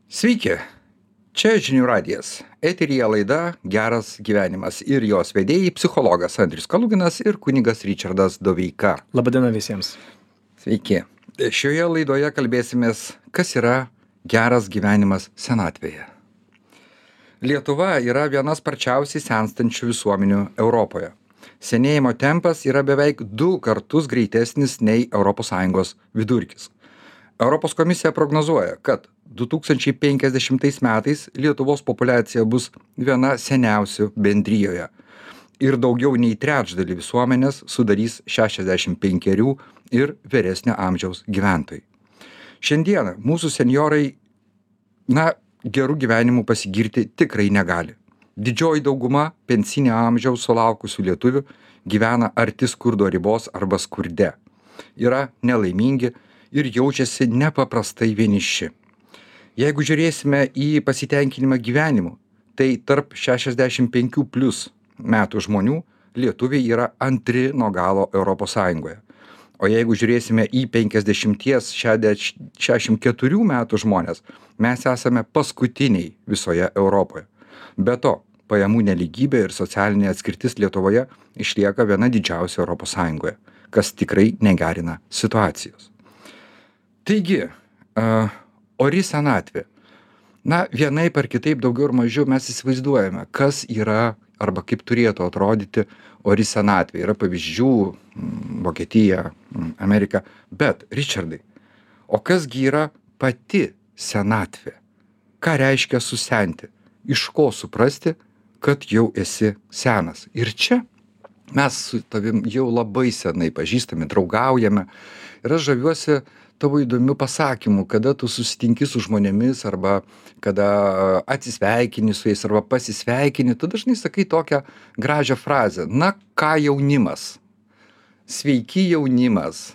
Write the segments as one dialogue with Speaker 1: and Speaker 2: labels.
Speaker 1: Sveiki, čia Žinių radijas. Eteryje laida Geras gyvenimas ir jos vedėjai psichologas Andrius Kaluginas ir kunigas Ričardas Doveika.
Speaker 2: Labadiena visiems.
Speaker 1: Sveiki. Šioje laidoje kalbėsimės, kas yra geras gyvenimas senatvėje. Lietuva yra viena sparčiausiai senstančių visuomenių Europoje. Senėjimo tempas yra beveik 2 kartus greitesnis nei ES vidurkis. Europos komisija prognozuoja, kad 2050 metais Lietuvos populiacija bus viena seniausių bendrijoje ir daugiau nei trečdalį visuomenės sudarys 65 ir vyresnio amžiaus gyventojai. Šiandieną mūsų senjorai, gerų gyvenimų pasigirti tikrai negali. Didžioji dauguma pensinio amžiaus sulaukusių lietuvių gyvena arti skurdo ribos arba skurde. Yra nelaimingi ir jaučiasi nepaprastai vieniši. Jeigu žiūrėsime į pasitenkinimą gyvenimu, tai tarp 65+ metų žmonių lietuviai yra antri nuo galo ES. O jeigu žiūrėsime į 50–64 metų žmonės, mes esame paskutiniai visoje Europoje. Be to, pajamų nelygybė ir socialinė atskirtis Lietuvoje išlieka viena didžiausia ES, kas tikrai negerina situacijos. Taigi, ori senatvė. Vienaip ar kitaip daugiau ir mažiau mes įsivaizduojame, kas yra arba kaip turėtų atrodyti ori senatvė. Yra pavyzdžių Vokietija, Amerika. Bet, Ričardai, o kasgi yra pati senatvė? Ką reiškia susenti? Iš ko suprasti, kad jau esi senas? Ir čia mes su tavim jau labai senai pažįstami, draugaujame. Ir aš žaviuosi tavo įdomių pasakymų, kada tu susitinki su žmonėmis arba kada atsisveikini su jais arba pasisveikini, tu dažnai sakai tokią gražią frazę. Na ką jaunimas? Sveiki jaunimas.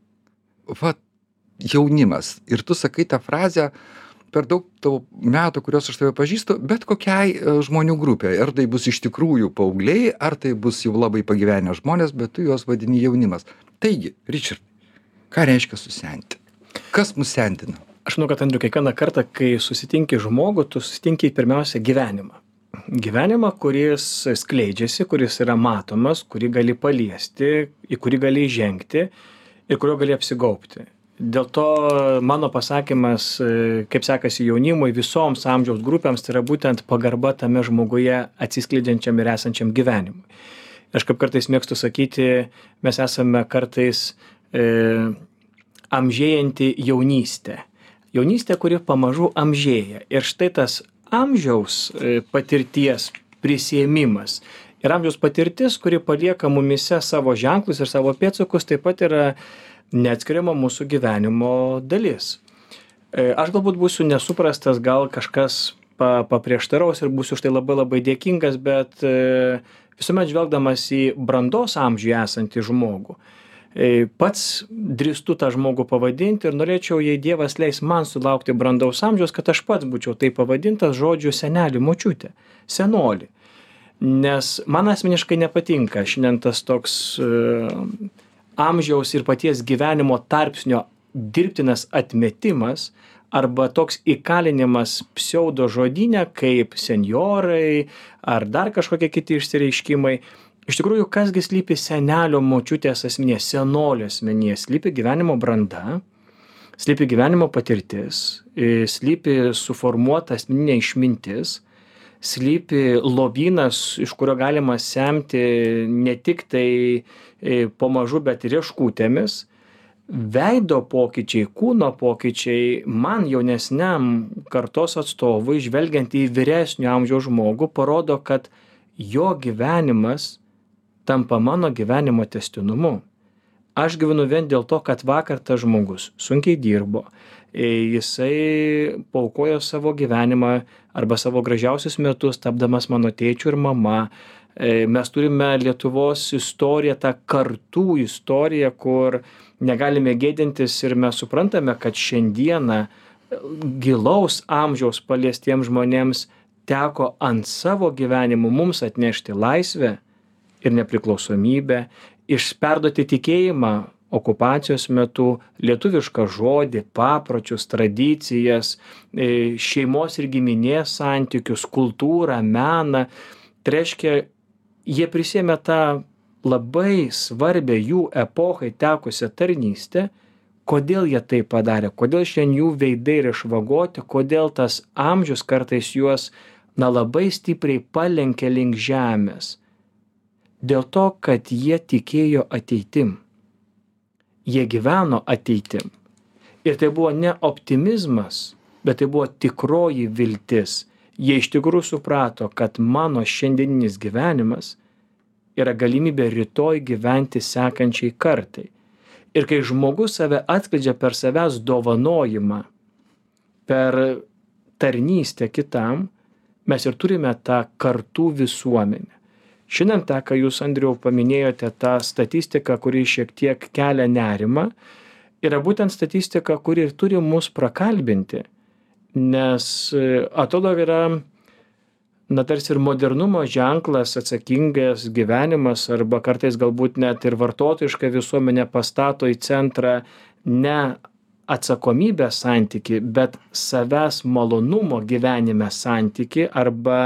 Speaker 1: Jaunimas. Ir tu sakai tą frazę per daug tavo metų, kuriuos aš tave pažįstu, bet kokiai žmonių grupė. Ar tai bus iš tikrųjų paaugliai, ar tai bus jau labai pagyvenę žmonės, bet tu juos vadini jaunimas. Taigi, Ričardai, ką reiškia susenti? Kas mus sentina?
Speaker 2: Aš manau, kad, Andriu, kiekvieną kartą, kai susitinki žmogų, tu susitinki pirmiausia gyvenimą. Gyvenimą, kuris skleidžiasi, kuris yra matomas, kurį gali paliesti, į kurį gali įžengti ir kurio gali apsigaubti. Dėl to mano pasakymas, kaip sekasi jaunimui, visoms amžiaus grupėms, tai yra būtent pagarba tame žmoguje atsiskleidžiančiam ir esančiam gyvenimui. Aš kaip kartais mėgstu sakyti, mes esame kartais amžėjanti jaunystė. Jaunystė, kuri pamažu amžėja. Ir štai tas amžiaus patirties prisiėmimas ir amžiaus patirtis, kuri palieka mumise savo ženklus ir savo pėdsakus, taip pat yra neatskiriama mūsų gyvenimo dalis. Aš galbūt būsiu nesuprastas, gal kažkas paprieštaraus ir būsiu už tai labai labai dėkingas, bet visuomet žvelgdamas į brandos amžiuje esantį žmogų, pats drįstu tą žmogų pavadinti ir norėčiau, jei Dievas leis man sulaukti brandaus amžiaus, kad aš pats būčiau tai pavadintas žodžiu senelį, močiutė, senolį. Nes man asmeniškai nepatinka šiandien tas toks amžiaus ir paties gyvenimo tarpsnio dirbtinas atmetimas arba toks įkalinimas pseudo žodyne kaip senjorai ar dar kažkokie kiti išsireiškimai. Iš tikrųjų, kasgi slypi senelio močiutės asmenyje, senolio asmenyje, slypi gyvenimo branda, slypi gyvenimo patirtis, slypi suformuota asmeninė išmintis, slypi lobynas, iš kurio galima semti ne tik tai pamažu, bet ir rieškutėmis. Veido pokyčiai, kūno pokyčiai man jaunesniam kartos atstovui, žvelgiant į vyresnio amžiaus žmogų, parodo, kad jo gyvenimas tampa mano gyvenimo tęstinumu. Aš gyvenu vien dėl to, kad vakar tas žmogus sunkiai dirbo, jisai paaukojo savo gyvenimą arba savo gražiausius metus, tapdamas mano tėčiu ir mama. Mes turime Lietuvos istoriją, tą kartų istoriją, kur negalime gėdintis ir mes suprantame, kad šiandieną gilaus amžiaus paliestiems žmonėms teko ant savo gyvenimų mums atnešti laisvę ir nepriklausomybę, perduoti tikėjimą okupacijos metu lietuvišką žodį, papročius, tradicijas, šeimos ir giminės santykius, kultūrą, meną. Tai reiškia, jie prisėmė tą labai svarbę jų epochai tekusią tarnystę. Kodėl jie tai padarė, kodėl šiandien jų veidai yra išvagoti, kodėl tas amžius kartais juos labai stipriai palenkė link žemės. Dėl to, kad jie tikėjo ateitim. Jie gyveno ateitim. Ir tai buvo ne optimizmas, bet tai buvo tikroji viltis. Jie iš tikrųjų suprato, kad mano šiandieninis gyvenimas yra galimybė rytoj gyventi sekančiai kartai. Ir kai žmogus save atskleidžia per savęs dovanojimą, per tarnystę kitam, mes ir turime tą kartų visuomenę. Šiandien tą, ką jūs, Andriau, paminėjote, tą statistiką, kuri šiek tiek kelia nerimą, yra būtent statistika, kuri ir turi mus prakalbinti, nes atrodo yra, tarsi ir modernumo ženklas, atsakingas gyvenimas, arba kartais galbūt net ir vartotojiška visuomenė pastato į centrą ne atsakomybės santyki, bet savęs malonumo gyvenime santyki arba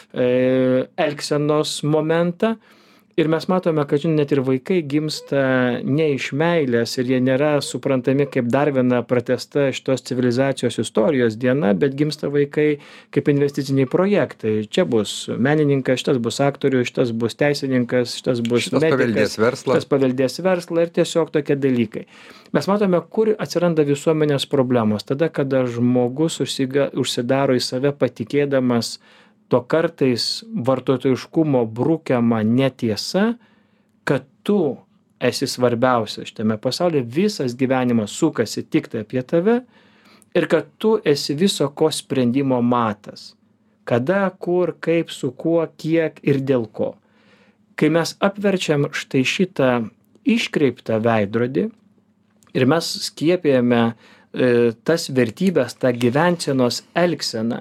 Speaker 2: elgsenos momentą. Ir mes matome, kad net ir vaikai gimsta ne iš meilės ir jie nėra suprantami kaip dar viena pratęsta šitos civilizacijos istorijos diena, bet gimsta vaikai kaip investiciniai projektai. Čia bus menininkas, šitas bus aktorius, šitas bus teisininkas, šitas bus medikas, šitas paveldės verslą ir tiesiog tokie dalykai. Mes matome, kur atsiranda visuomenės problemos. Tada, kada žmogus užsidaro į save patikėdamas to kartais vartotojiškumo brukiama netiesa, kad tu esi svarbiausias šitame pasaulyje, visas gyvenimas sukasi tik tai apie tave ir kad tu esi viso ko sprendimo matas. Kada, kur, kaip, su kuo, kiek ir dėl ko. Kai mes apverčiam štai šitą iškreiptą veidrodį ir mes skiepijame tas vertybės, tą gyvensenos elgseną,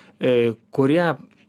Speaker 2: kurie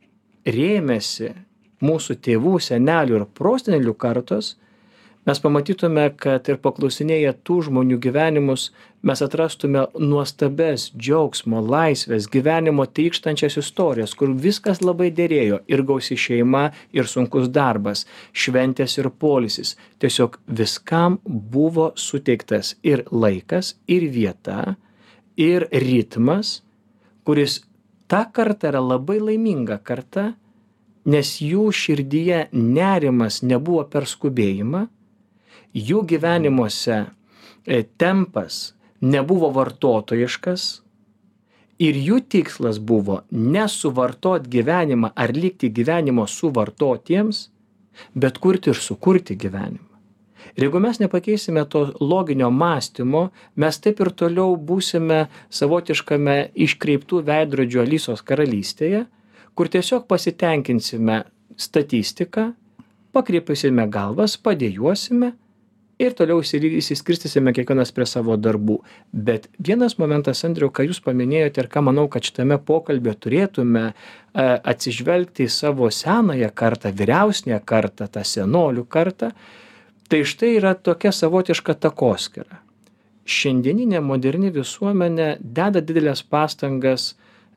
Speaker 2: rėmėsi mūsų tėvų, senelių ir prosenelių kartos, mes pamatytume, kad ir paklausinėję tų žmonių gyvenimus, mes atrastume nuostabes, džiaugsmo, laisvės, gyvenimo trykštančias istorijas, kur viskas labai derėjo, ir gausi šeima, ir sunkus darbas, šventės ir poilsis. Tiesiog viskam buvo suteiktas ir laikas, ir vieta, ir ritmas, kuris ta karta yra labai laiminga karta, nes jų širdyje nerimas nebuvo per skubėjimą, jų gyvenimuose tempas nebuvo vartotojiškas ir jų tikslas buvo nesuvartot gyvenimą ar likti gyvenimo suvartotiems, bet kurti ir sukurti gyvenimą. Ir jeigu mes nepakeisime to loginio mąstymo, mes taip ir toliau būsime savotiškame iškreiptų veidrodžių Alisos karalystėje, kur tiesiog pasitenkinsime statistiką, pakreipysime galvas, padėjuosime ir toliau įsiskirstysime kiekvienas prie savo darbų. Bet vienas momentas, Andriau, ką jūs paminėjote ir ką manau, kad šitame pokalbė turėtume atsižvelgti į savo senąją kartą, vyriausnąją kartą, tą senolių kartą, tai štai yra tokia savotiška takoskyra. Šiandieninė moderni visuomenė deda didelės pastangas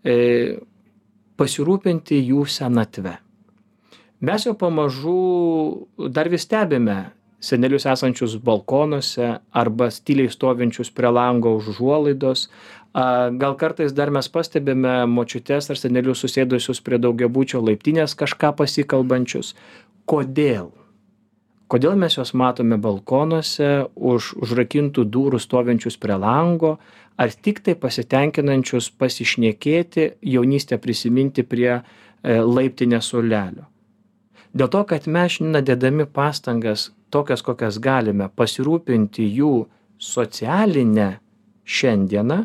Speaker 2: pasirūpinti jų senatve. Mes jau pamažu dar vis stebime senelius esančius balkonuose arba tyliai stovinčius prie lango už užuolaidos. Gal kartais dar mes pastebime močiutes ar senelius susėdusius prie daugiabučio laiptinės kažką pasikalbančius. Kodėl? Kodėl mes juos matome balkonuose už užrakintų durų stovinčius prie lango, ar tik tai pasitenkinančius pasišnekėti, jaunystę prisiminti prie laiptinės suolelio? Dėl to, kad mes šiandien dėdami pastangas tokias, kokias galime, pasirūpinti jų socialinę šiandieną,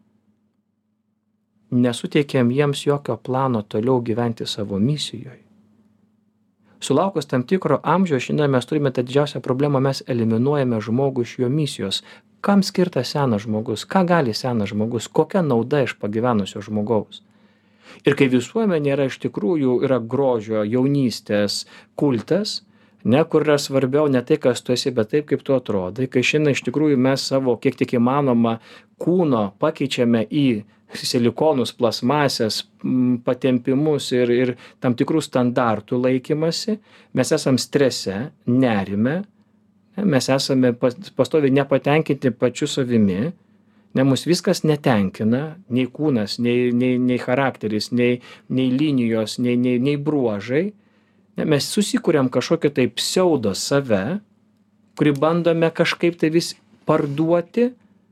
Speaker 2: nesuteikėm jiems jokio plano toliau gyventi savo misijoje. Sulaukus tam tikro amžiaus, šiandien mes turime tą didžiausią problemą, mes eliminuojame žmogų iš jo misijos. Kam skirtas senas žmogus? Ką gali senas žmogus? Kokia nauda iš pagyvenusio žmogaus? Ir kai visuomenė yra iš tikrųjų yra grožio, jaunystės kultas, ne kur yra svarbiau ne tai, kas tu esi, bet taip, kaip tu atrodai, kai šiandien iš tikrųjų mes savo kiek tik įmanoma kūno pakeičiame į silikonus, plasmasės, patempimus ir tam tikrų standartų laikymasi, mes esam strese, nerime, mes esame pastoviai nepatenkinti pačiu savimi, mus viskas netenkina, nei kūnas, nei charakteris, nei linijos, nei bruožai. Mes susikuriam kažkokią tai pseudo save, kurį bandome kažkaip tai vis parduoti,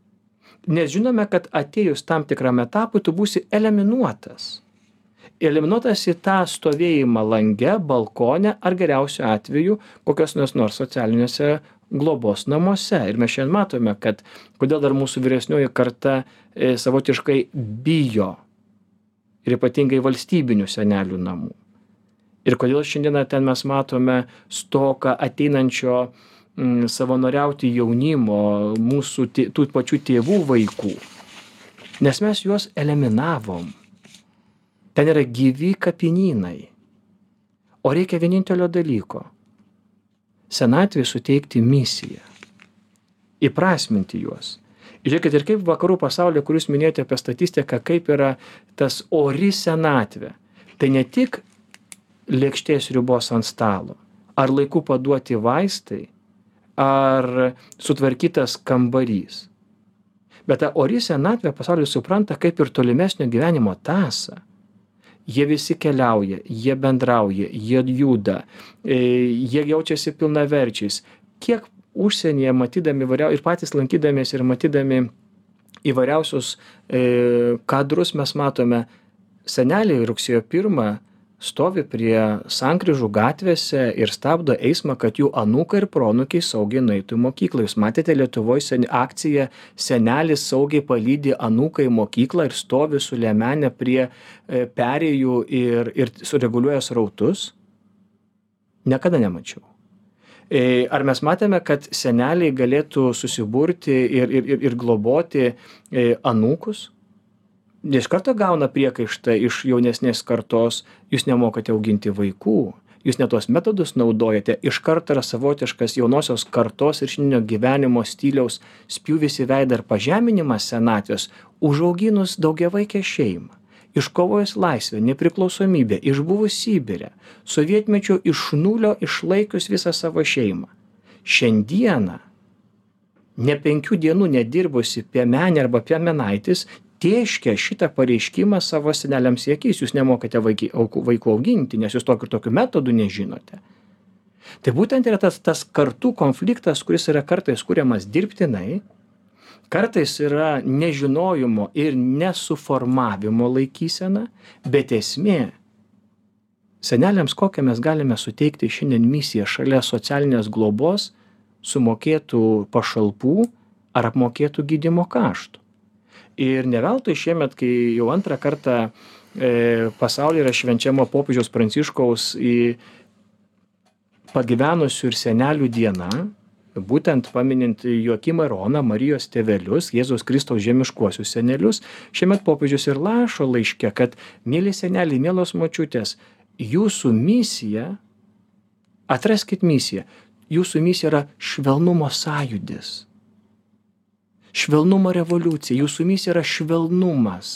Speaker 2: nes žinome, kad atėjus tam tikram etapui tu būsi eliminuotas. Eliminuotas į tą stovėjimą lange, balkone ar geriausiu atveju kokios nors socialiniuose globos namuose. Ir mes šiandien matome, kad kodėl dar mūsų vyresnioji karta savotiškai bijo ir ypatingai valstybinių senelių namų. Ir kodėl šiandieną ten mes matome stoką ateinančio savanoriauti jaunimo, mūsų tų pačių tėvų vaikų. Nes mes juos eliminavom. Ten yra gyvi kapinynai. O reikia vienintelio dalyko. Senatvė suteikti misiją. Įprasminti juos. Žiūrėkit, ir kaip vakarų pasaulyje, kur jūs minėjote apie statistiką, kaip yra tas ori senatvė. Tai ne tik lėkštės sriubos ant stalo, ar laiku paduoti vaistai, ar sutvarkytas kambarys. Bet ta ori senatvė pasaulyje supranta kaip ir tolimesnio gyvenimo tąsą. Jie visi keliauja, jie bendrauja, jie juda, jie jaučiasi pilnaverčiais. Kiek užsienyje matydami ir patys lankydamiesi ir matydami įvairiausius kadrus mes matome, seneliai rugsėjo 1 stovi prie sankryžų gatvėse ir stabdo eismą, kad jų anūkai ir proanūkiai saugiai nueitų į mokyklą. Jūs matėte Lietuvoje akciją Senelis saugiai palydi anūką į mokyklą ir stovi su liemenė prie perėjų ir sureguliuoja srautus? Niekada nemačiau. Ar mes matėme, kad seneliai galėtų susiburti ir globoti anūkus? Iš karto gauna priekaištą iš jaunesnės kartos, jūs nemokate auginti vaikų, jūs ne tuos metodus naudojate, iš karto yra savotiškas jaunosios kartos ir šiandieninio gyvenimo stiliaus spjūvis į veidą ir pažeminimas senatvės, užauginus daugiavaikę šeimą, iškovojus laisvę, nepriklausomybę, išbuvus Sibire, sovietmečiu iš nulio išlaikius visą savo šeimą. Šiandieną, ne 5 dienų nedirbusi piemenė arba piemenaitis, tėškia šitą pareiškimą savo seneliams į akis. Jūs nemokate vaikų auginti, nes jūs tokių metodų nežinote. Tai būtent yra tas kartų konfliktas, kuris yra kartais kuriamas dirbtinai, kartais yra nežinojimo ir nesuformavimo laikysena, bet esmė, seneliams kokią mes galime suteikti šiandien misiją šalia socialinės globos, sumokėtų pašalpų ar apmokėtų gydymo kaštų. Ir ne veltui šiemet, kai jau antrą kartą pasaulyje yra švenčiama popiežiaus Pranciškaus į pagyvenusių ir senelių diena, būtent paminint Joakimą ir Oną, Marijos tėvelius, Jėzaus Kristaus žemiškuosius senelius, šiemet popiežius ir rašo laiške, kad mėly seneliai, mielos močiutės, jūsų misija, atraskit misiją, jūsų misija yra švelnumo sąjūdis. Švelnumo revoliucija, jūsų misija yra švelnumas.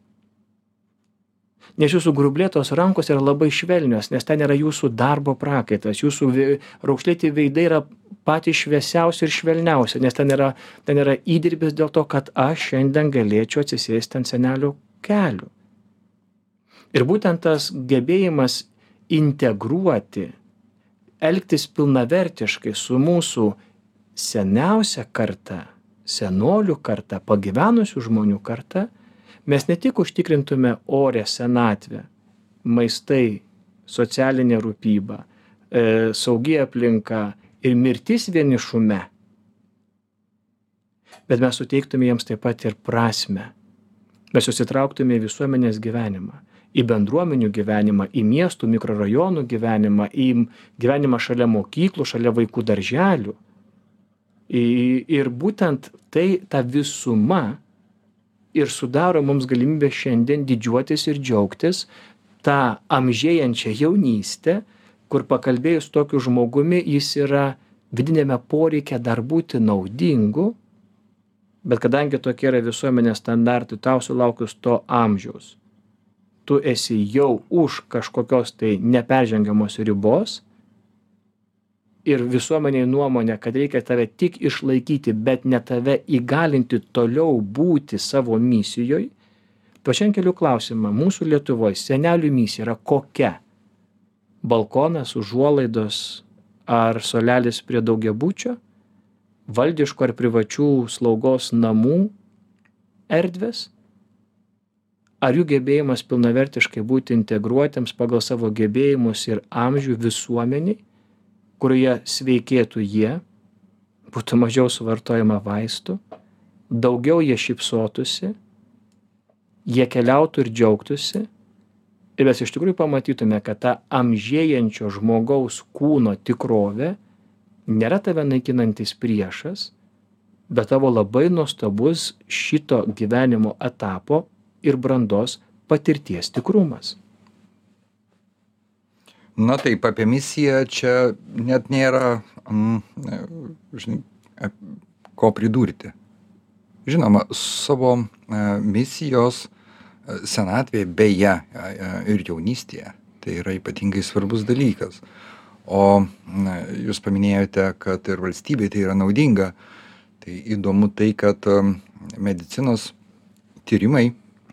Speaker 2: Nes jūsų grublėtos rankos yra labai švelnios, nes ten yra jūsų darbo prakaitas, jūsų raukšlėti veidai yra patys šviesiausi ir švelniausi, nes ten yra įdirbis dėl to, kad aš šiandien galėčiau atsisėsti ant senelio kelių. Ir būtent tas gebėjimas integruoti, elgtis pilnavertiškai su mūsų seniausia karta, senolių karta, pagyvenusių žmonių karta, mes ne tik užtikrintume orę senatvę, maistai, socialinė rūpyba, saugi aplinka ir mirtis vienišume, bet mes suteiktume jiems taip pat ir prasmę. Mes susitrauktume į visuomenės gyvenimą, į bendruomenių gyvenimą, į miestų, mikrorajonų gyvenimą, į gyvenimą šalia mokyklų, šalia vaikų darželių. Ir būtent ta visuma ir sudaro mums galimybę šiandien didžiuotis ir džiaugtis tą amžėjančią jaunystę, kur pakalbėjus tokiu žmogumi, jis yra vidinėme poreikė dar būti naudingu, bet kadangi tokie yra visuomenės standartai, tau sulaukus to amžiaus, tu esi jau už kažkokios tai neperžengiamos ribos ir visuomeniai nuomonė, kad reikia tave tik išlaikyti, bet ne tave įgalinti toliau būti savo misijoje. Pačiam keliu klausimą, mūsų Lietuvoje senelių misija yra kokia? Balkonas, užuolaidos ar solelis prie daugiabučio? Valdiško ar privačių slaugos namų erdvės? Ar jų gebėjimas pilnavertiškai būti integruotiems pagal savo gebėjimus ir amžių visuomeniai, kurioje sveikėtų jie, būtų mažiau suvartojama vaistų, daugiau jie šypsotųsi, jie keliautų ir džiaugtųsi, ir mes iš tikrųjų pamatytume, kad ta amžėjančio žmogaus kūno tikrovė nėra tave naikinantis priešas, bet tavo labai nuostabus šito gyvenimo etapo ir brandos patirties tikrumas.
Speaker 1: Na taip, apie misiją čia net nėra, žinai, ko pridurti. Žinoma, savo misijos senatvėje, beje, ir jaunystėje, tai yra ypatingai svarbus dalykas. O jūs paminėjote, kad ir valstybė tai yra naudinga. Tai įdomu tai, kad medicinos tyrimai,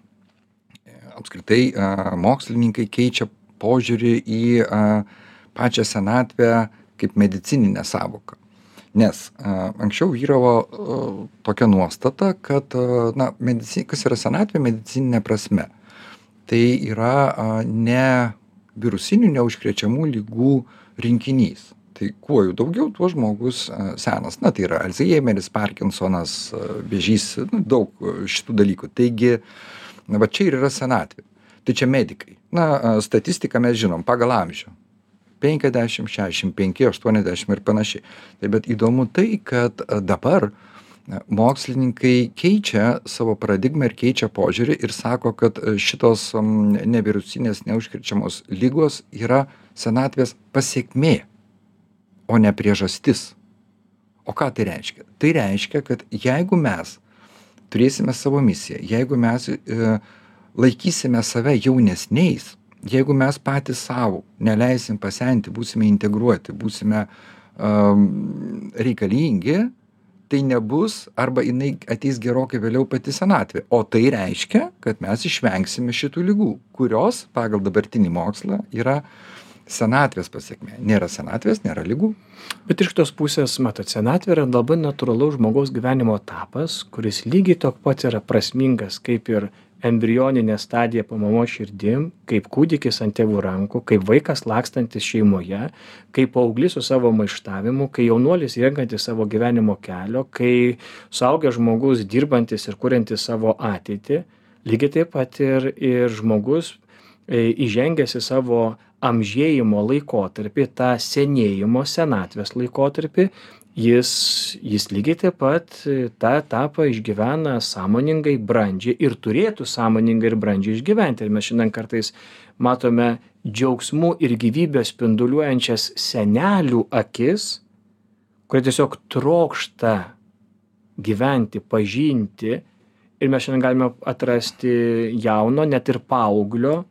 Speaker 1: apskritai mokslininkai keičia požiūrį į pačią senatvę kaip medicininę sąvoką. Nes anksčiau vyravo tokia nuostata, kad kas yra senatvė medicininė prasme. Tai yra ne virusinių neužkrečiamų ligų rinkinys. Tai kuo jų daugiau, tuo žmogus senas. Na, tai yra Alzheimeris, Parkinsonas, vėžys, daug šitų dalykų. Taigi, va čia ir yra senatvė. Tai čia medikai. Na, statistiką mes žinom pagal amžių. 50, 65, 80 ir panašiai. Tai bet įdomu tai, kad dabar mokslininkai keičia savo paradigmą ir keičia požiūrį ir sako, kad šitos nevirusinės neužkrečiamos ligos yra senatvės pasekmė, o ne priežastis. O ką tai reiškia? Tai reiškia, kad jeigu mes turėsime savo misiją, jeigu mes laikysime save jaunesniais, jeigu mes patys savo neleisim pasenti, būsime integruoti, būsime reikalingi, tai nebus arba jinai ateis gerokai vėliau pati senatvė. O tai reiškia, kad mes išvengsime šitų ligų, kurios pagal dabartinį mokslą yra senatvės pasekmė. Nėra senatvės, nėra ligų.
Speaker 2: Bet iš kitos pusės, matot, senatvė yra labai natūralaus žmogaus gyvenimo etapas, kuris lygiai toks pat yra prasmingas kaip ir embrioninė stadija po mamos širdim, kaip kūdikis ant tėvų rankų, kaip vaikas lakstantis šeimoje, kaip paauglys su savo maištavimu, kai jaunuolis renkantis savo gyvenimo kelio, kai suaugęs žmogus dirbantis ir kuriantis savo ateitį, lygiai taip pat ir žmogus įžengęs į savo amžėjimo laikotarpį, tą senėjimo senatvės laikotarpį, jis lygiai taip pat tą etapą išgyvena sąmoningai, brandžiai ir turėtų sąmoningai ir brandžiai išgyventi. Ir mes šiandien kartais matome džiaugsmų ir gyvybę spinduliuojančias senelių akis, kurie tiesiog trokšta gyventi, pažinti. Ir mes šiandien galime atrasti jauno, net ir paauglio,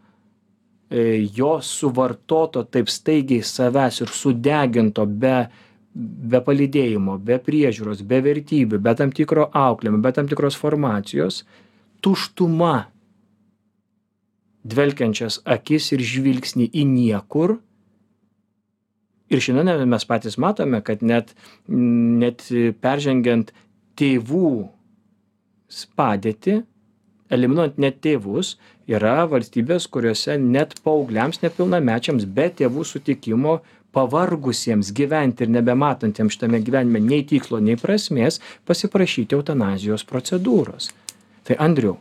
Speaker 2: jo suvartoto taip staigiai savęs ir sudeginto be palydėjimo, be priežiūros, be vertybių, be tam tikro auklėjimo, be tam tikros formacijos, tuštuma, dvelkiančias akis ir žvilgsnį į niekur. Ir šiandien mes patys matome, kad net peržengiant tėvų padėtį, eliminuojant net tėvus, yra valstybės, kuriuose net paaugliams, nepilnamečiams, be tėvų sutikimo, pavargusiems gyventi ir nebematantiems šitame gyvenime nei tikslo, nei prasmės, pasiprašyti eutanazijos procedūros. Tai Andriau,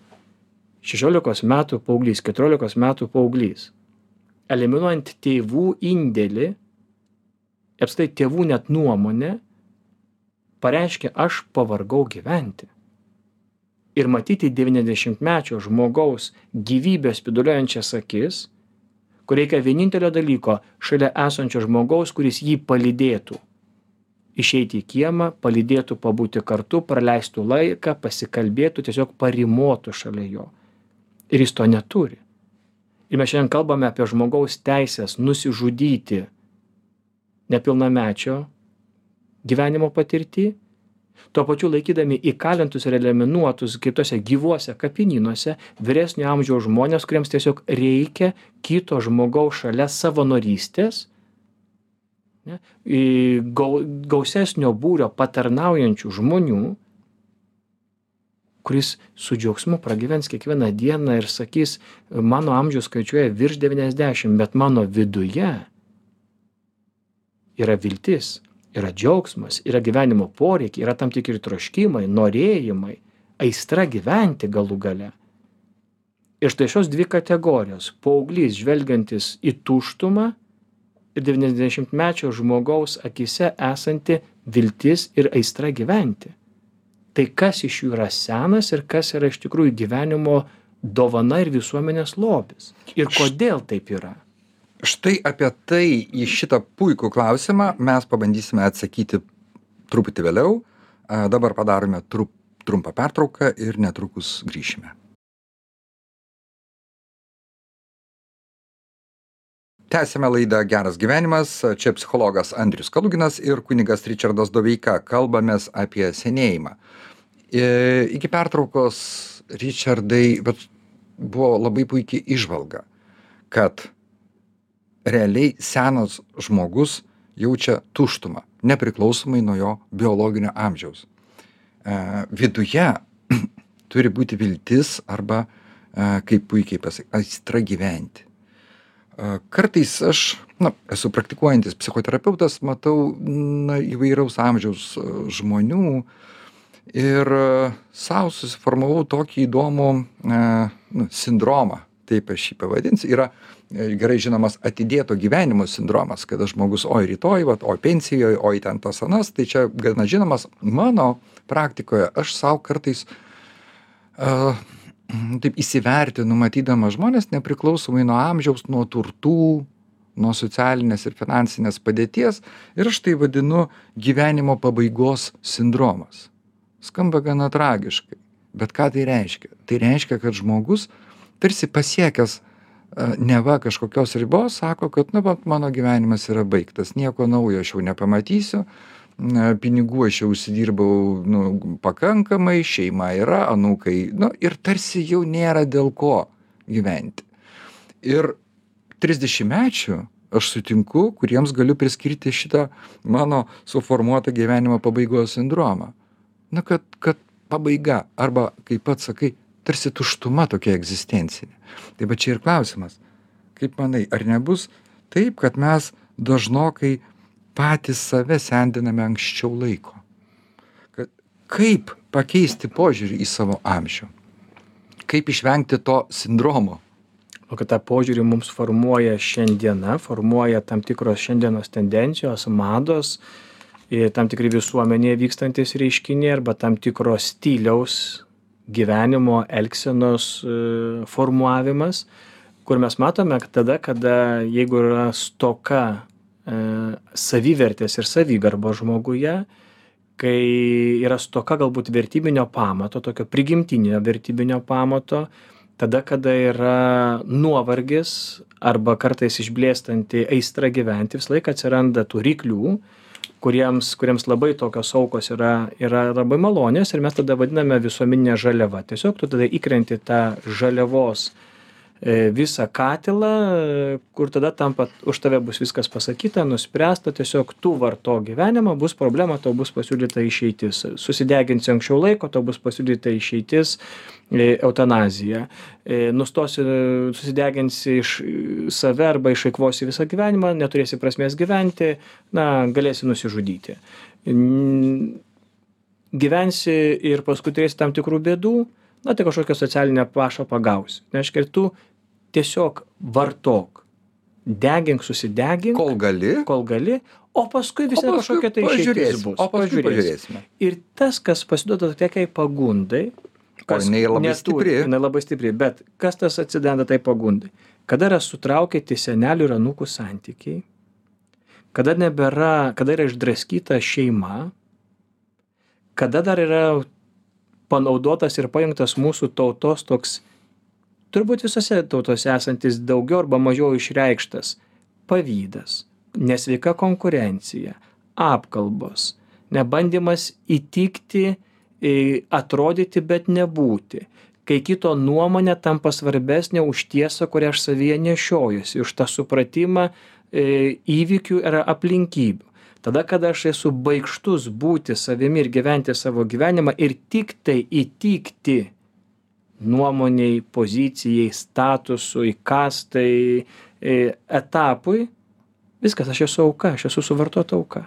Speaker 2: 16 metų paauglys, 14 metų paauglys, eliminuojant tėvų indėlį, apskritai tėvų net nuomonę, pareiškia, aš pavargau gyventi. Ir matyti 90-mečio žmogaus gyvybę spinduliuojančias akis, kur reikia vienintelio dalyko šalia esančio žmogaus, kuris jį palydėtų. Išeiti į kiemą, palydėtų pabūti kartu, praleistų laiką, pasikalbėtų, tiesiog parimotų šalia jo. Ir jis to neturi. Ir mes šiandien kalbame apie žmogaus teisės nusižudyti nepilnamečio gyvenimo patirtį, tuo pačiu laikydami įkalintus ir eliminuotus kitose gyvuose kapinynuose vyresnio amžiaus žmonės, kuriems tiesiog reikia kito žmogaus šalia savanorystės, gausesnio būrio patarnaujančių žmonių, kuris su džiaugsmu pragyvens kiekvieną dieną ir sakys, mano amžius skaičiuoja virš 90, bet mano viduje yra viltis, yra džiaugsmas, yra gyvenimo poreikiai, yra tam tikri troškimai, norėjimai, aistra gyventi galų gale. Ir štai šios dvi kategorijos - paauglys žvelgiantis į tuštumą ir 90-mečio žmogaus akise esanti viltis ir aistra gyventi. Tai kas iš jų yra senas ir kas yra iš tikrųjų gyvenimo dovana ir visuomenės lobis. Ir kodėl taip yra?
Speaker 1: Štai apie tai į šitą puikų klausimą mes pabandysime atsakyti truputį vėliau. Dabar padarome trumpą pertrauką ir netrukus grįšime. Tęsime laidą Geras gyvenimas. Čia psichologas Andrius Kaluginas ir kunigas Ričardas Doveika. Kalbamės apie senėjimą. Iki pertraukos, Ričardai, buvo labai puikiai įžvalga, kad realiai senas žmogus jaučia tuštumą, nepriklausomai nuo jo biologinio amžiaus. Viduje turi būti viltis arba, kaip puikiai pasakė, aistra gyventi. Kartais aš, esu praktikuojantis psichoterapeutas, matau įvairaus amžiaus žmonių ir savo susiformavau tokį įdomų sindromą, taip aš jį pavadinsiu, yra gerai žinomas atidėto gyvenimo sindromas, kada žmogus oi rytoj, oi pensijoje, oi ten tas anas, tai čia gana žinomas. Mano praktikoje aš savo kartais taip įsivertinu, matydama žmonės nepriklausomai nuo amžiaus, nuo turtų, nuo socialinės ir finansinės padėties ir aš tai vadinu gyvenimo pabaigos sindromas. Skamba gana tragiškai, bet ką tai reiškia? Tai reiškia, kad žmogus tarsi pasiekęs neva kažkokios ribos, sako, kad mano gyvenimas yra baigtas, nieko naujo aš jau nepamatysiu, pinigų aš jau užsidirbau pakankamai, šeima yra, anūkai, ir tarsi jau nėra dėl ko gyventi. Ir 30-mečių aš sutinku, kuriems galiu priskirti šitą mano suformuotą gyvenimo pabaigos sindromą. Kad pabaiga, arba, kaip pats sakai, tarsi tuštuma tokia egzistencinė. Tai va čia ir klausimas. Kaip manai, ar nebus taip, kad mes dažnokai patys save sendiname anksčiau laiko? Kaip pakeisti požiūrį į savo amžių? Kaip išvengti to sindromo?
Speaker 2: O kad tą požiūrį mums formuoja šiandiena, formuoja tam tikros šiandienos tendencijos, mados, tam tikri visuomenėje vykstantis reiškiniai arba tam tikros stiliaus gyvenimo, elgsenos formuavimas, kur mes matome tada, kada jeigu yra stoka savivertės ir savigarbo žmoguje, kai yra stoka galbūt vertybinio pamato, tokio prigimtinio vertybinio pamato, tada, kada yra nuovargis arba kartais išblėstanti aistra gyventi, visą laiką atsiranda tų ryklių, kuriems labai tokios aukos yra labai malonės ir mes tada vadiname visuomeninė žaliava. Tiesiog tu tada įkrenti tą žaliavos visą katilą, kur tada tampa, už tave bus viskas pasakyta, nuspręsta, tiesiog tu varto gyvenimą, bus problema, tau bus pasiūlyta išeitis. Susideginsi anksčiau laiko, tau bus pasiūlyta išeitis, eutanazija. Nustosi, susideginsi iš save arba išeikvosi visą gyvenimą, neturėsi prasmės gyventi, galėsi nusižudyti. Gyvensi ir paskui turėsi tam tikrų bėdų, tai kažkokią socialinę pašalpą gausi. Reiškia, tu tiesiog vartok, degink, susidegink, kol gali, o paskui vis tiek kažkokia tai išeitis bus.
Speaker 1: O paskui pažiūrėsime.
Speaker 2: Ir tas, kas pasiduoda tokiai pagundai,
Speaker 1: jinai labai stipri.
Speaker 2: Jinai labai stipri, bet kas tas atsideda tai pagundai? Kada yra sutraukyti senelių ir anūkų santykiai, kada yra išdraskyta šeima, kada dar yra panaudotas ir pajungtas mūsų tautos toks, turbūt visose tautose esantis daugiau arba mažiau išreikštas pavydas, nesveika konkurencija, apkalbos, nebandymas įtikti, atrodyti, bet nebūti. Kai kito nuomonė tampa svarbesnė už tiesą, kurią aš savyje nešiojuosi, už tą supratimą įvykių ir aplinkybių. Tada, kada aš esu baikštus būti savimi ir gyventi savo gyvenimą ir tik tai įtikti nuomoniai, pozicijai, statusui, kastai, etapui, viskas, aš esu auka, aš esu suvartota auka.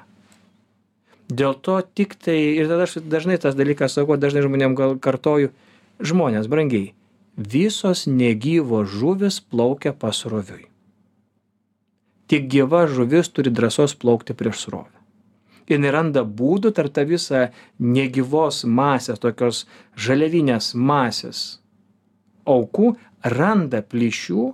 Speaker 2: Dėl to tik tai, ir tada aš dažnai tas dalykas sakau, dažnai žmonėm gal kartoju, žmonės, brangiai, visos negyvos žuvis plaukia pasroviui. Tik gyva žuvis turi drąsos plaukti prieš srovę. Ir neranda būdų tarp tą visą negyvos masės, tokios žaliavinės masės aukų, randa plyšių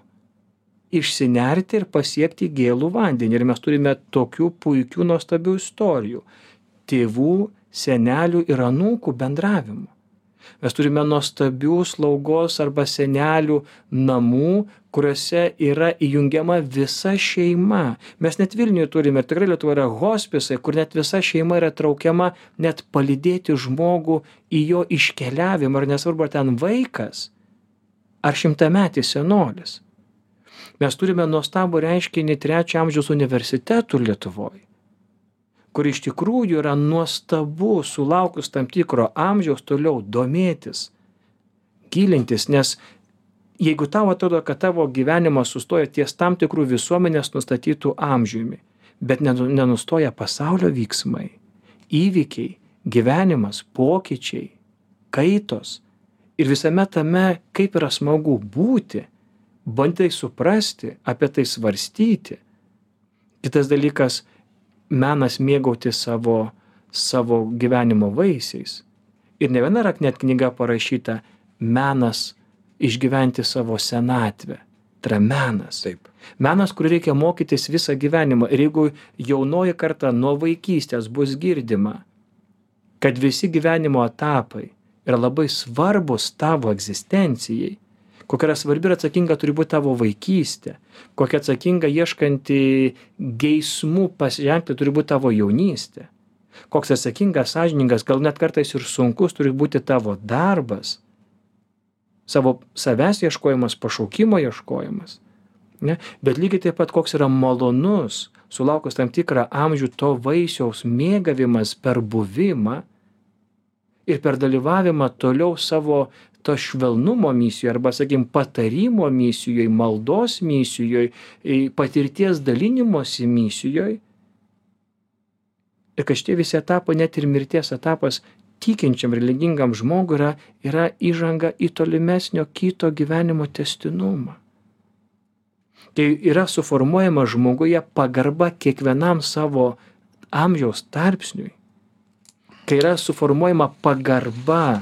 Speaker 2: išsinerti ir pasiekti gėlų vandenį. Ir mes turime tokių puikių, nuostabių istorijų. Tėvų, senelių ir anūkų bendravimų. Mes turime nuostabių slaugos arba senelių namų, kuriuose yra įjungiama visa šeima. Mes net Vilniuje turime, ir tikrai Lietuvoje yra hospisai, kur net visa šeima yra traukiama net palydėti žmogų į jo iškeliavimą, ar nesvarbu, ar ten vaikas, ar 100-metis senolis. Mes turime nuostabų reiškinį 3 amžiaus universitetų Lietuvoje, kur iš tikrųjų yra nuostabu sulaukus tam tikro amžiaus toliau domėtis, gilintis, nes jeigu tau atrodo, kad tavo gyvenimas sustoja ties tam tikrų visuomenės nustatytų amžiumi, bet nenustoja pasaulio vyksmai, įvykiai, gyvenimas, pokyčiai, kaitos ir visame tame, kaip yra smagu būti, bandai suprasti, apie tai svarstyti. Kitas dalykas, menas mėgauti savo gyvenimo vaisiais. Ir ne viena net knyga parašyta menas išgyventi savo senatvę. Tai yra menas.
Speaker 1: Taip.
Speaker 2: Menas, kurį reikia mokytis visą gyvenimą. Ir jeigu jaunoji karta nuo vaikystės bus girdima, kad visi gyvenimo etapai yra labai svarbus tavo egzistencijai, kokia yra svarbi ir atsakinga turi būti tavo vaikystė, kokia atsakinga ieškanti geismų pasiženkti turi būti tavo jaunystė, koks atsakingas, sąžiningas, gal net kartais ir sunkus turi būti tavo darbas, savo savęs ieškojimas, pašaukimo ieškojimas. Ne? Bet lygiai taip pat koks yra malonus, sulaukus tam tikrą amžių to vaisiaus mėgavimas per buvimą ir per dalyvavimą toliau savo to švelnumo misijoje arba, sakykim, patarimo misijoje, maldos misijoje, patirties dalinimosi misijoje. Ir kad šitie visi etapai, net ir mirties etapas, tikinčiam religingam žmogui yra įžanga į tolimesnio kito gyvenimo tęstinumą. Tai yra suformuojama žmoguje pagarba kiekvienam savo amžiaus tarpsniui. Kai yra suformuojama pagarba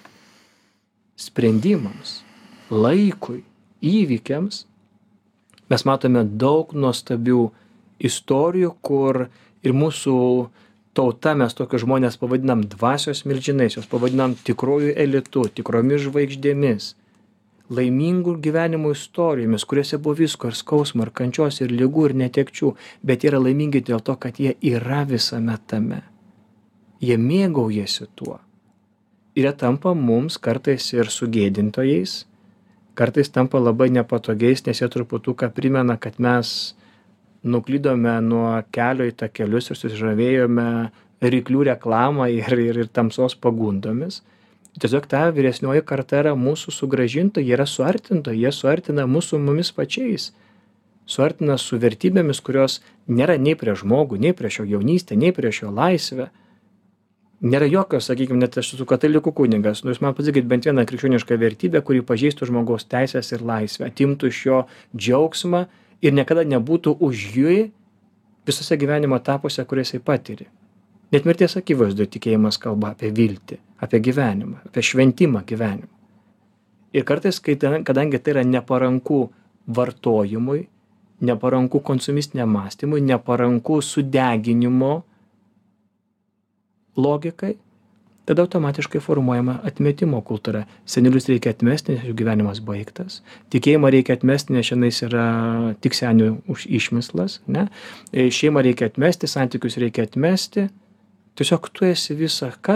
Speaker 2: sprendimams, laikui, įvykiams, mes matome daug nuostabių istorijų, kur ir mūsų tauta, mes tokius žmonės pavadinam dvasios milžinais, jos pavadinam tikruoju elitu, tikromis žvaigždėmis, laimingų gyvenimo istorijomis, kuriuose buvo visko ir skausmo, ir kančios, ir ligų, ir netekčių, bet yra laimingi dėl to, kad jie yra visame tame. Jie mėgaujasi tuo. Ir jie tampa mums kartais ir sugėdintojais, kartais tampa labai nepatogiais, nes jie truputuką primena, kad mes nuklydome nuo kelio į takelius ir susižavėjome ryklių reklamą ir tamsos pagundomis. Tiesiog ta vyresnioji karta yra mūsų sugrąžinta, jie yra suartinta, jie suartina mūsų mumis pačiais. Suartina su vertybėmis, kurios nėra nei prieš žmogų, nei prieš jo jaunystę, nei prieš jo laisvę. Nėra jokios, sakykime, net aš esu katalikų kunigas, jūs man pasakykit bent vieną krikščionišką vertybę, kuri pažeistų žmogaus teisės ir laisvę, atimtų iš jo džiaugsmą ir niekada nebūtų už jį visose gyvenimo etapuose, kuriuose jis patiri. Net mirties akivaizdoje tikėjimas kalba apie viltį, apie gyvenimą, apie šventimą gyvenimą. Ir kartais, kadangi tai yra neparanku vartojimui, neparanku konsumistiniam mąstymui, neparanku sudeginimo logikai, tada automatiškai formuojama atmetimo kultūra. Senelius reikia atmesti, nes jų gyvenimas baigtas. Tikėjimą reikia atmesti, nes šiandien yra tik senių išmislas. Ne? Šeimą reikia atmesti, santykius reikia atmesti. Tiesiog tu esi visa ką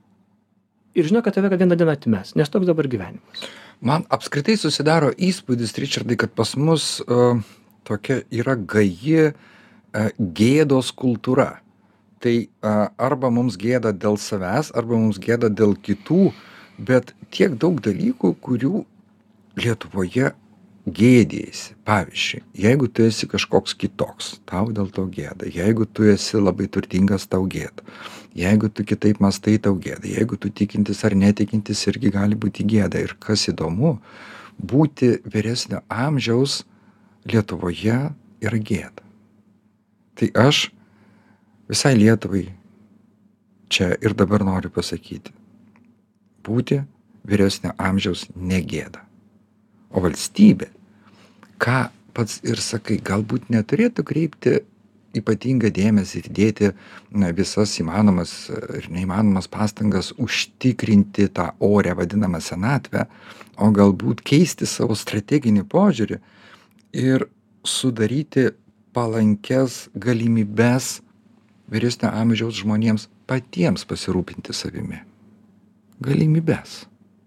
Speaker 2: ir žinau, kad tave vieną dieną atmes, nes toks dabar gyvenimas.
Speaker 1: Man apskritai susidaro įspūdis, Ričardai, kad pas mus tokia yra gaji gėdos kultūra. Tai arba mums gėda dėl savęs, arba mums gėda dėl kitų, bet tiek daug dalykų, kurių Lietuvoje gėdėjasi. Pavyzdžiui, jeigu tu esi kažkoks kitoks, tau dėl to gėda. Jeigu tu esi labai turtingas, tau gėda. Jeigu tu kitaip mąstai, tau gėda. Jeigu tu tikintis ar netikintis, irgi gali būti gėda. Ir kas įdomu, būti vyresnio amžiaus Lietuvoje yra gėda. Tai aš visai Lietuvai čia ir dabar noriu pasakyti. Būti vyresnio amžiaus negėda. O valstybė, ką pats ir sakai, galbūt neturėtų kreipti ypatingą dėmesį ir dėti visas įmanomas ir neįmanomas pastangas užtikrinti tą orę vadinamą senatvę, o galbūt keisti savo strateginį požiūrį ir sudaryti palankes galimybes vyresnio amžiaus žmonėms patiems pasirūpinti savimi. Galimybes.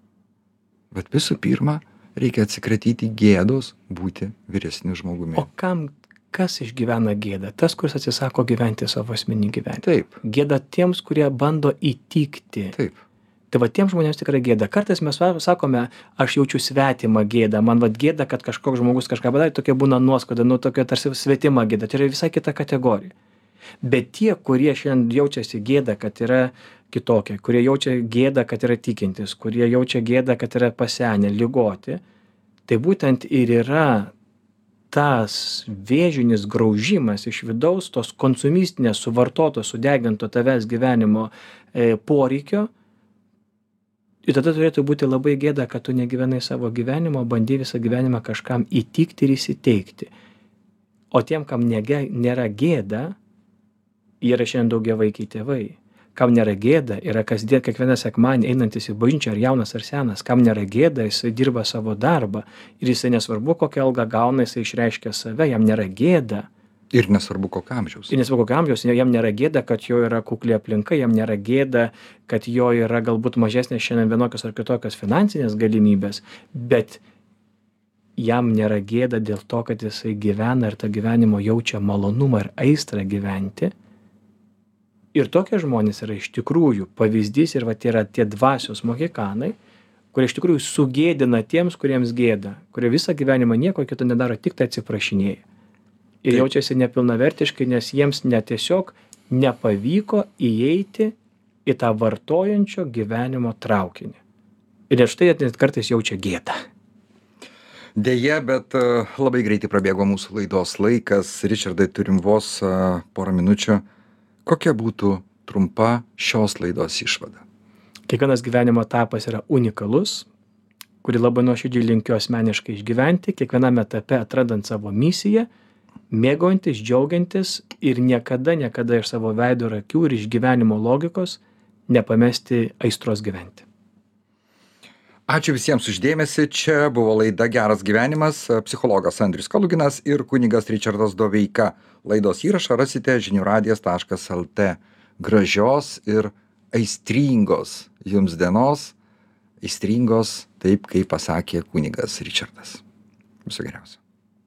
Speaker 1: Bet visų pirma, reikia atsikratyti gėdos būti vyresniu žmogumi.
Speaker 2: O kas išgyvena gėdą? Tas, kuris atsisako gyventi savo asmeninį gyvenimą.
Speaker 1: Taip.
Speaker 2: Gėda tiems, kurie bando įtikti.
Speaker 1: Taip.
Speaker 2: Tai va tiems žmonėms tikrai gėda. Kartais mes sakome, aš jaučiu svetimą gėdą. Man va gėda, kad kažkoks žmogus kažką padarė, tokia būna nuoskauda, tokia tarsi svetima gėda. Tai yra visai kita kategorija. Bet tie, kurie šiandien jaučiasi gėdą, kad yra kitokie, kurie jaučia gėdą, kad yra tikintis, kurie jaučia gėdą, kad yra pasenę, ligoti, tai būtent ir yra tas vėžinis graužimas iš vidaus, tos konsumistinės, suvartoto, sudeginto tavęs gyvenimo poreikio. Ir tada turėtų būti labai gėda, kad tu negyvenai savo gyvenimo, bandai visą gyvenimą kažkam įtikti ir įsiteikti. O tiem, kam nėra gėda, jie yra šiandien daugiavaikiai tėvai. Kam nėra gėda, yra kasdien kiekvieną sekmadienį einantis į bažnyčią, ar jaunas, ar senas. Kam nėra gėda, jisai dirba savo darbą. Ir jisai nesvarbu, kokią algą gauna, jisai išreiškia save, jam nėra gėda.
Speaker 1: Ir nesvarbu kokio amžiaus.
Speaker 2: Ir nesvarbu kokio amžiaus, jam nėra gėda, kad jo yra kukli aplinka, jam nėra gėda, kad jo yra galbūt mažesnės šiandien vienokios ar kitokios finansinės galimybės, bet jam nėra gėda dėl to, kad jisai gyvena ir tą gyvenimo jaučia malonumą ir aistrą gyventi. Ir tokie žmonės yra iš tikrųjų pavyzdys ir va yra tie dvasios mohikanai, kurie iš tikrųjų sugėdina tiems, kuriems gėda, kurie visą gyvenimą nieko kito nedaro, tik tai atsiprašinėja. Ir jaučiasi nepilnavertiškai, nes jiems tiesiog nepavyko įeiti į tą vartojančio gyvenimo traukinį. Ir štai net kartais jaučia gėdą.
Speaker 1: Deja, bet labai greitai prabėgo mūsų laidos laikas. Ričardai, turim vos porą minučių. Kokia būtų trumpa šios laidos išvada?
Speaker 2: Kiekvienas gyvenimo etapas yra unikalus, kurį labai nuoširdžiai linkiu asmeniškai išgyventi, kiekviename etape atrandant savo misiją, mėgaujantis, džiaugiantis ir niekada iš savo veido ir akių ir iš gyvenimo logikos nepamesti aistros gyventi.
Speaker 1: Ačiū visiems už dėmesį. Čia buvo laida Geras gyvenimas, psichologas Andrius Kaluginas ir kunigas Ričardas Doveika. Laidos įrašą rasite žiniųradijas.lt. Gražios ir aistringos jums dienos. Aistringos, taip kaip pasakė kunigas Ričardas. Viso geriausio.